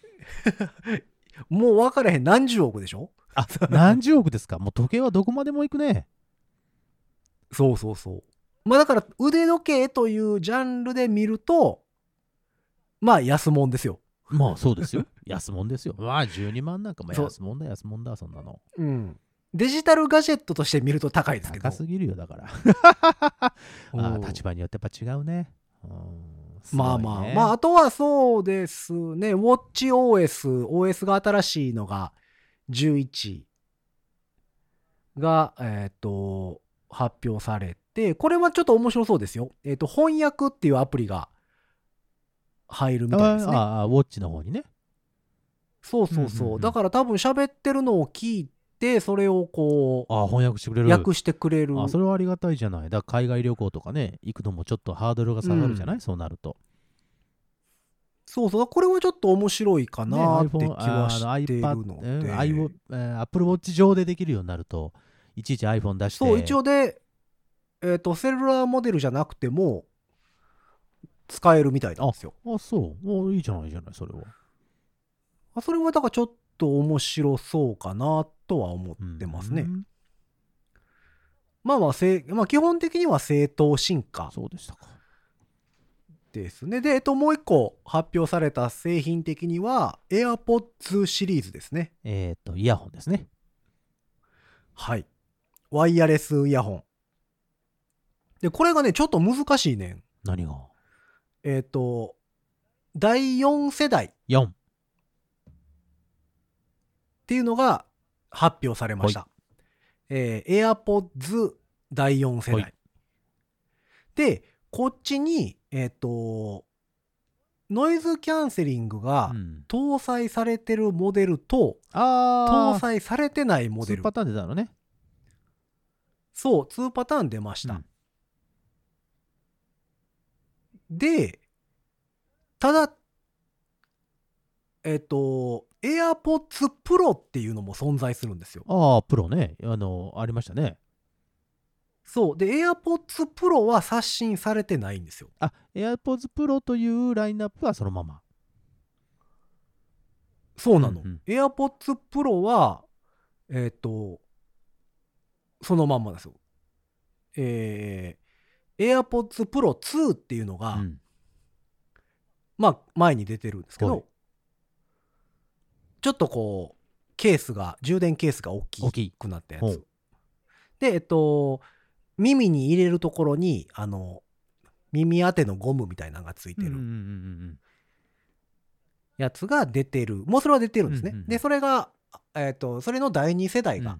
もう分からへん。何十億でしょ。 あ、何十億ですか。もう時計はどこまでも行くね。 そうそうそう。まあだから腕時計というジャンルで見ると、まあ安もんですよ。 まあそうですよ。安もんですよ。まあじゅうにまんなんかもそう安もんだ、安もんだ、そんなの。 うん。デジタルガジェットとして見ると高いですけど。 高すぎるよ、だから。 うんあ立場によってやっぱ違うね。うんすごいねまあまあ。まあ、あとはそうですね。WatchOS、オーエス が新しいのがじゅういちが、えっ、と、発表されで、これはちょっと面白そうですよ。えっと、翻訳っていうアプリが入るみたいですね。 ああ、ウォッチの方にね。 そうそうそう。 うんうんうんだから多分喋ってるのを聞いて、それをこああ、翻訳してくれう、 る。 訳してくれる。 あ、それはありがたいじゃない。だから海外旅行とかね、行くのもちょっとハードルが下がるじゃない、 うんそうなると。 そうそう。これはちょっと面白いかね、 なって気 iPhone、 はあのしてる iPad、 のうんで。 iWatch、えー Apple Watch 上でできるようになると、いちいち iPhone 出して。 そう、一応で、えっと、セルラーモデルじゃなくても、使えるみたいなんですよ。 あ、そう。おいいじゃないじゃない、それは。 あそれはだからちょっと面白そうかなとは思ってますね。 うんまあまあ、せまあ、基本的には正当進化そうでしたか。 ですね。で、えっと、もう一個発表された製品的には、AirPods シリーズですね。 えっ、と、イヤホンですね。 はい。ワイヤレスイヤホン。で、これがね、ちょっと難しいねん。 何がえっと、だいよん世代っ ?よん。 ていうのが発表されました。えー、AirPods だいよん世は代。で、こっちに、えっと、ノイズキャンセリングがうん、 搭載されてるモデルと、 あ搭載されてないモデルツーパ。ターン出たのね。 そう、にパターン出ました。 うんで、ただ、えっと、AirPods Pro っていうのも存在するんですよ。 ああ、プロね。あの、ありましたね。 そう。で、AirPods Pro は刷新されてないんですよ。 あ、AirPods Pro というラインナップはそのまま。 そうなの。 うんうん AirPods Pro は、えっと、そのまんまですよ。えー、AirPods Pro ツーっていうのが、 うん。 まあ、前に出てるんですけはいど、ちょっとこう、ケースが、充電ケースが大大きいきくなったやほうつ。で、えっと、耳に入れるところに、あの、耳当てのゴムみたいなのがついてるうんうんうんやつが出てる。もうそれは出てるんですね。 うんうんうんで、それが、えっと、それのだいに世代が、 うんうん。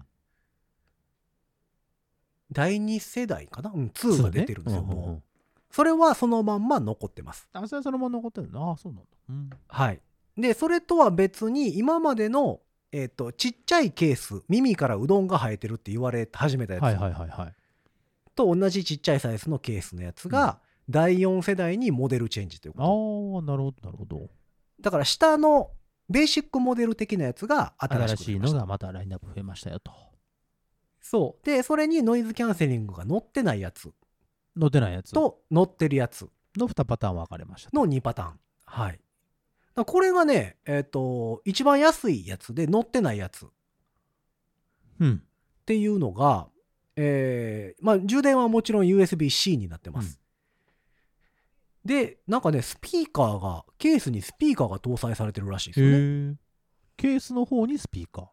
だいに世代かなうん、ツーが出てるんですよ、 そうねもう。 うんうんうんそれはそのまんま残ってます。 あ、それはそのまま残ってるな。ああ、そうなんだ。うん。 はい。で、それとは別に、今までの、えっと、ちっちゃいケース、耳からうどんが生えてるって言われ始めたやつ、 はいはいはいはい。 と同じちっちゃいサイズのケースのやつが、だいよん世代にモデルチェンジというあこあ、なるほどなるほど。 と。だから下のベーシックモデル的なやつが新し新しいのく出ました。 がまたラインナップ増えましたよと。 そう。で、それにノイズキャンセリングが載ってないやつ載ってないやつと載ってるやつのにパターン分かれましたと。 のにパターン。はい。だからこれがね、えっと、一番安いやつで載ってないやつっうん。 ていうのが、えーまあ、充電はもちろん ユーエスビー-C になってます。で、なんかね、スピーカーが、ケースにスピーカーが搭載されてるらしいですよね。 へえ。ケースの方にスピーカー。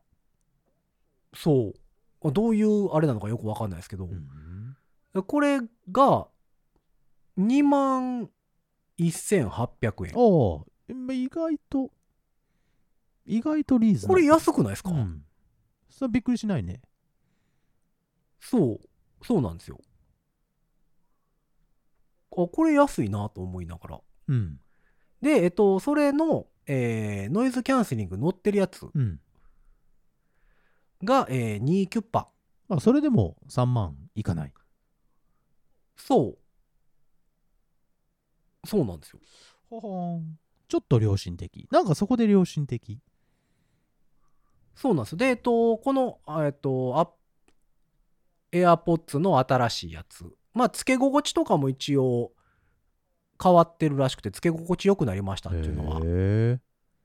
そう。どういうあれなのかよくわかんないですけど、 うん。 これがにまんせんはっぴゃくえん。 ああ、まあ意外と、意外とリーズナブル。 これ安くないですか、 うん。それびっくりしないね。 そう。そうなんですよ。あ、これ安いなと思いながら。 うん。 で、えっと、それの、えーノイズキャンセリング乗ってるやつうん。 が、えー、にキュッパ。 まあ、それでもさんまんいかない。 そう。そうなんですよ。 ほほん。ちょっと良心的。なんかそこで良心的。 そうなんですよ。で、えっと、この、あえっと、ア AirPods の新しいやつ。まあ、付け心地とかも一応変わってるらしくて、付け心地良くなりましたっていうのはへえ。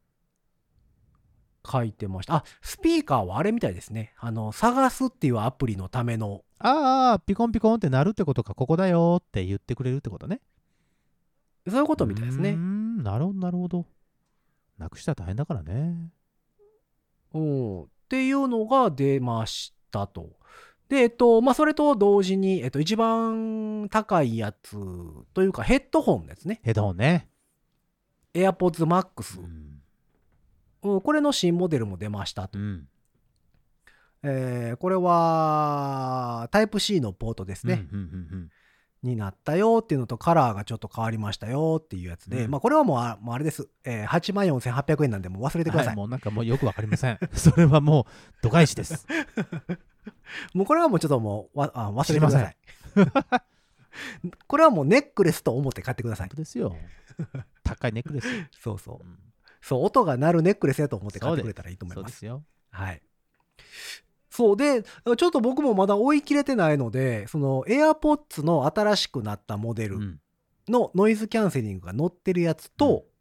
書いてました。あ、スピーカーはあれみたいですね。あの、探すっていうアプリのための、 ああ、ピコンピコンってなるってことか、ここだよって言ってくれるってことね。 そういうことみたいですうーね。 ん、なるほど、なるほど。なくしたら大変だからね。 うん。っていうのが出ましたと。で、えっと、まあ、それと同時に、えっと、一番高いやつというか、ヘッドホンですね。 ヘッドホンね。 AirPods Max。 うん。 うんこれの新モデルも出ましたとう。ん。 えーこれはタイプ C のポートですね、 うんうんうんになったよっていうのと、カラーがちょっと変わりましたよっていうやつで、 うんまあこれはもう あ, もうあれです、えー、はちまんよんせんはっぴゃくえんなんでもう忘れてください、 はい、もうなんかもうよくわかりません。それはもう度外視です。 もうこれはもうちょっともうわあ忘れてくださいこれはもうネックレスと思って買ってください。 本当ですよ。高いネックレス。 そうそう、 うんそう音が鳴るネックレスやと思って買ってくれたらいいと思います。 そうですよ。 はい。そうで、ちょっと僕もまだ追い切れてないので、その AirPods の新しくなったモデルうんのノイズキャンセリングが載ってるやつと、 うん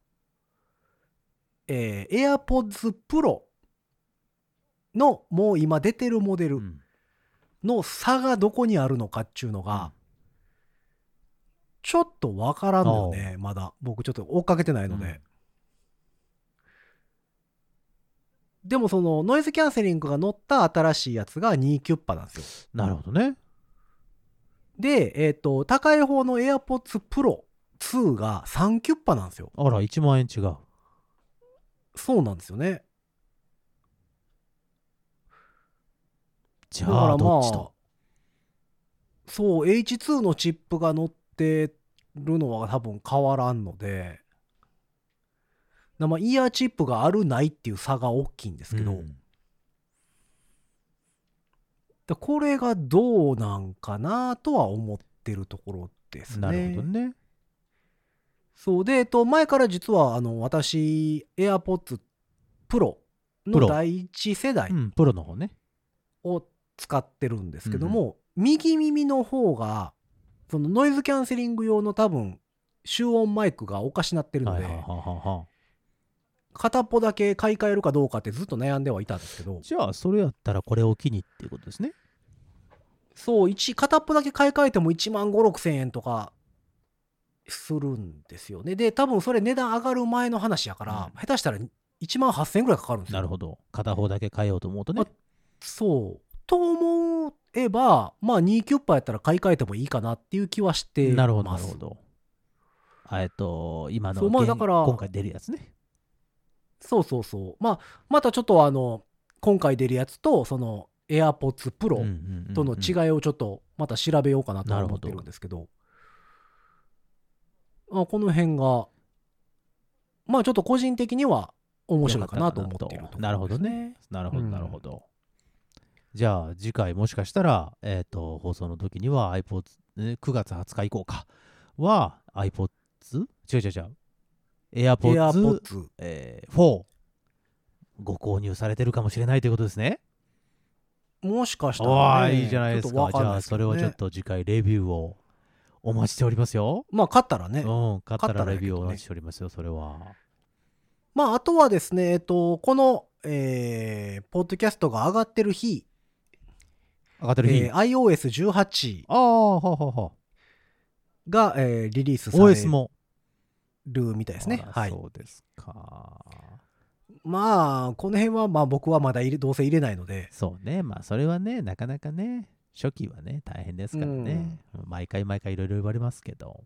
えー AirPods Pro のもう今出てるモデルうんの差がどこにあるのかっていうのが、ちょっとわからんのよね、まだ。僕ちょっと追っかけてないので。 うんでもそのノイズキャンセリングが載った新しいやつがにキュッパなんですよ。 なるほどね。 で、えっ、と、高い方の AirPods Pro ツーがさんキュッパなんですよ。 あら、いちまんえん違う。 そうなんですよね。 じゃあ、 だからまどっちと。 あ、そう、エイチツー のチップが載ってるのは多分変わらんので、なまあイヤーチップがあるないっていう差が大きいんですけど、 うんだこれがどうなんかなとは思ってるところですね。 なるほどね。 そうで、えっと、前から実はあの私 AirPods Pro のプロ第一世代うん、プロの方ね。 を使ってるんですけども、右耳の方がそのノイズキャンセリング用の多分集音マイクがおかしなってるので、 はいはいはいはいはい。 片っぽだけ買い替えるかどうかってずっと悩んではいたんですけど、 じゃあ、それやったらこれを機にっていうことですね。 そう一片っぽだけ買い替えてもいちまんごせんろくせんえんとかするんですよね。で多分それ値段上がる前の話やから、 うん下手したらいちまんはっせんえんぐらいかかるんですよ。 なるほど。片方だけ変えようと思うとねあ。そうと思えばまあにキュッパやったら買い替えてもいいかなっていう気はしてます。 なるほど、なるほど。あえっと、今のそうまあ現だから今回出るやつね。 そうそうそうまあまたちょっとあの今回出るやつとその AirPods うん Pro うんうんうんとの違いをちょっとまた調べようかなとは思ってるんですけど、あこの辺がまあちょっと個人的には面白いかなと思っているところですね。 なるほどね。なるほど、 うんなるほど。じゃあ、次回もしかしたら、えっ、と、放送の時には iPods、ねくがつはつか以降か、は iPods? 違う違う違う。AirPods、 AirPods えーフォーご購入されてるかもしれないということですね。 もしかしたおら、ね、 ーいいじゃないですか。 ちょっとわかんじゃあ、 ないですけどねそれをちょっと次回レビューをお待ちしておりますよ。 まあ勝ったらね、 うん、買った買ったらレらやけどねビューをお待ちしておりますよ、それは。 まああとはですね、えっと、この、えー、ポッドキャストが上がってる日、 上がってる日。 えー、アイオーエスじゅうはちああ、ははは。 が、えーリリースさオーれエス も。 るみたいですね。 あらはい。 そうですか。 まあ、この辺はまあ僕はまだ入れどうせ入れないので、 そうね。まあ、それはね、なかなかね、初期はね、大変ですからね。毎回毎回いろいろ言われますけど。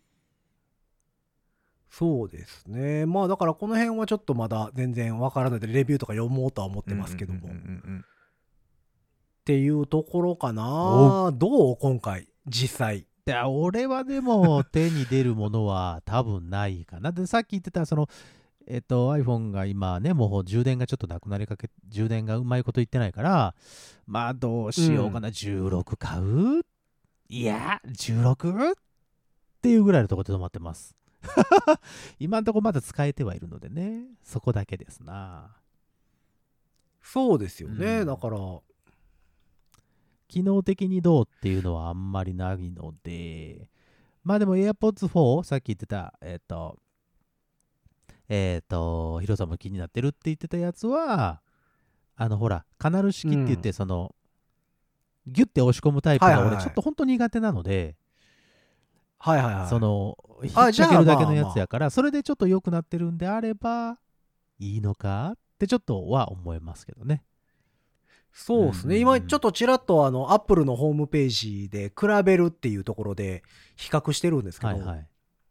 そうですね。まあだからこの辺はちょっとまだ全然わからないので、レビューとか読もうとは思ってますけども。 うんうんうんうんうんっていうところかおな。どう今回、実際。 で俺はでも手に出るものは多分ないかな。で、さっき言ってたその、えっと、iPhone が今ね、もう充電がちょっとなくなりかけ、充電がうまいこと言ってないから、まあどうしようかな、じゅうろく買ういや、じゅうろくっていうぐらいのところで止まってます。今のところまだ使えてはいるのでね、そこだけですな。 そうですよね。 うんだから、 機能的にどうっていうのはあんまりないので、まあでも AirPods フォー、さっき言ってた、えっ、と、えっ、と、ヒロさんも気になってるって言ってたやつは、あのほら、カナル式って言って、 うんその、ギュッて押し込むタイプがはいはいはい俺ちょっと本当苦手なので、 はいはいはい。 その、引っあじゃあ掛けるだけのやまあつやから、それでちょっと良くなってるんであれば、いいのかってちょっとは思いますけどね。 そうですね。 うんうんうん今ちょっとちらっとあの、アップルのホームページで比べるっていうところで比較してるんですけど、 はいはい。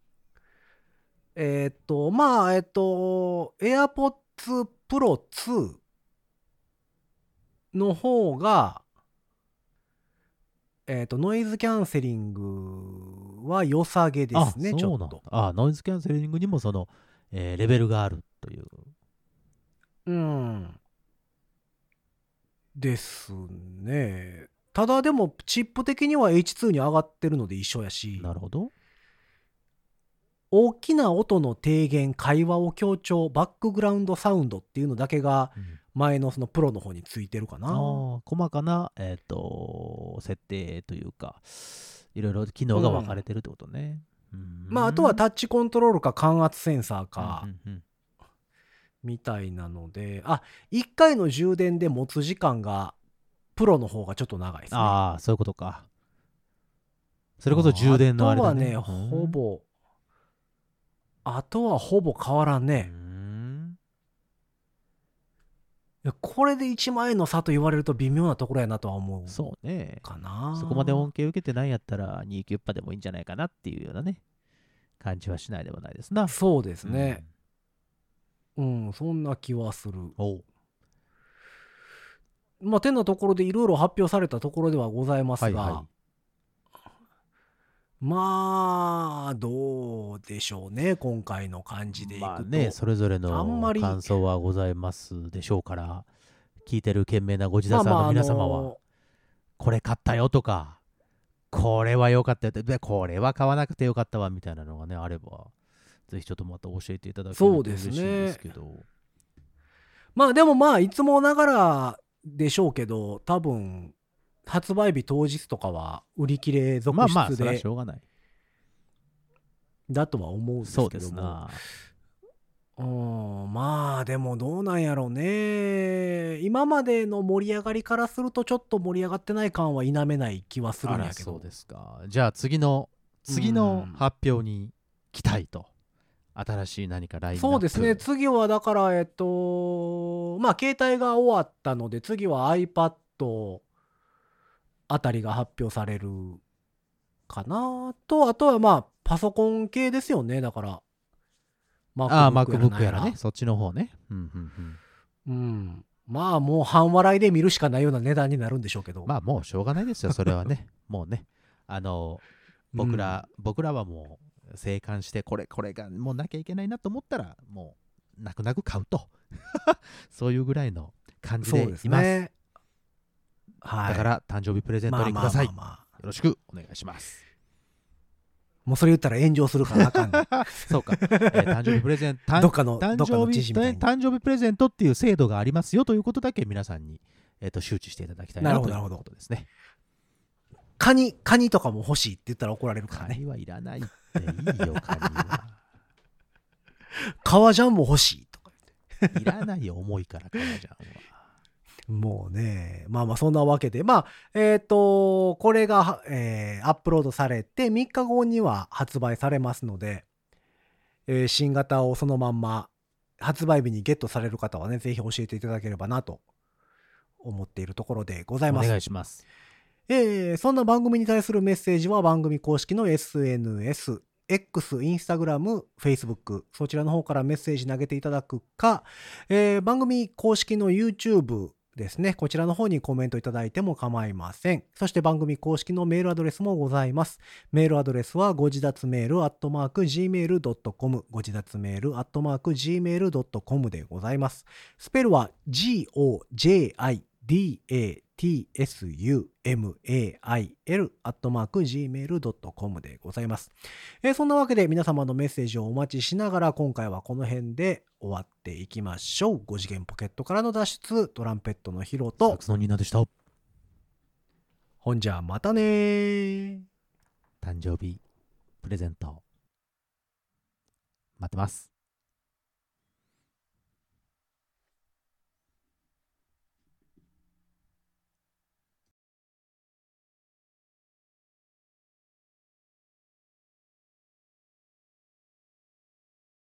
えーっと、まあ、えっと、AirPods Pro ツーの方が、えっと、ノイズキャンセリングは良さげであ、 すね、 そうなんだ。 ちょっと。 あ、ノイズキャンセリングにもその、えーレベルがあるという。 うん。ですね。ただでも、チップ的には エイチツー に上がってるので一緒やし、 なるほど。 大きな音の低減、会話を強調、バックグラウンドサウンドっていうのだけがうん前のそのプロの方についてるかな。 あー細かな、えっ、と、設定というか、いろいろ機能が分かれてるってことね。うんまあ、あとはタッチコントロールか感圧センサーかうんうんうんみたいなので、あ、いっかいの充電で持つ時間がプロの方がちょっと長いですね。 ああ、そういうことか。それこそ充電のあれだね。 あとはね、ほぼ、あとはほぼ変わらんうん。 ね。 うんいやこれでいちまん円の差と言われると微妙なところやなとは思うそうね。 かな。 そこまで恩恵受けてないんやったら、にじゅうきゅうパーでもいいんじゃないかなっていうようなね、感じはしないでもないですな。 そうですね。うん、そんな気はする。 うん。おうまあ、てなところでいろいろ発表されたところではございますが、 はいはまあ、どうでしょうね、今回の感じでいくと。 まあね、それぞれあんのまり感想はございますでしょうから、聞いてる懸命なご自宅さんまあまあ、あの皆様は、 のこれ買ったよとか、これは良かったよって、でこれは買わなくてよかったわみたいなのがね、あれば、ぜひちょっとまた教えていただけるとそうですね嬉しいんですけど。 まあでもまあ、いつもながらでしょうけど、多分、発売日当日とかは売り切れ続まあまあ、 出それはでしょうがない。 だとは思うんですそうけども。 ですな。 うん、まあでもどうなんやろうね。今までの盛り上がりからするとちょっと盛り上がってない感は否めない気はするあら、 んやけど。 そうですか。じゃあ次の、次の発表に期待と。新しい何かラインナップ。 そうですね。次はだから、えっと、まあ携帯が終わったので、次は iPad あたりが発表されるかなと、あとはまあパソコン系ですよね。だから。 ああ、 MacBook MacBook やらね。そっちの方ね。うんうんうん。 うん。まあもう半笑いで見るしかないような値段になるんでしょうけど。 まあもうしょうがないですよ、それはね。もうね。あの、僕ら、僕らはもう静観して、これ、これがもうなきゃいけないなと思ったら、もう、泣く泣く買うと。そういうぐらいの感じでいます。 そうですね。はい。 だから、誕生日プレゼントにください。 まあまあまあまあよろしくお願いします。 もうそれ言ったら炎上するからあかんねん。 そうか、えー誕生日プレゼント、 どっかの誕どっかの生日知事みたいに誕生日プレゼントっていう制度がありますよということだけ皆さんに、えー、と周知していただきたいなというなるほどなるほどことですね。 カニ、カニとかも欲しいって言ったら怒られるからね。 カニはいらないっていいよ、カニは。 革ジャンも欲しいとか言って。 いらないよ、重いから、革ジャンは。 もうね、まあまあそんなわけで、まあ、えっ、と、これが、えーアップロードされてみっかごには発売されますので、えー新型をそのまんま発売日にゲットされる方はね、ぜひ教えていただければなと思っているところでございおます。 願いします。 えーそんな番組に対するメッセージは番組公式の エスエヌエス、X、Instagram、Facebook、そちらの方からメッセージ投げていただくか、えー番組公式の YouTube ですね。こちらの方にコメントいただいても構いません。そして番組公式のメールアドレスもございます。メールアドレスはご自立メールアットマーク ジーメールドットコム ご自立メールアットマーク ジーメールドットコム でございます。スペルは ジーオージェーアイディーエーティーエスユーエムエーアイエル アットマーク ジーメールドットコム でございます。えーそんなわけで皆様のメッセージをお待ちしながら今回はこの辺で終わっていきましょう。ご次元ポケットからの脱出、トランペットのヒロサとク、ソのニーナでした。 ほんじゃまたねー。 誕生日プレゼント待ってます。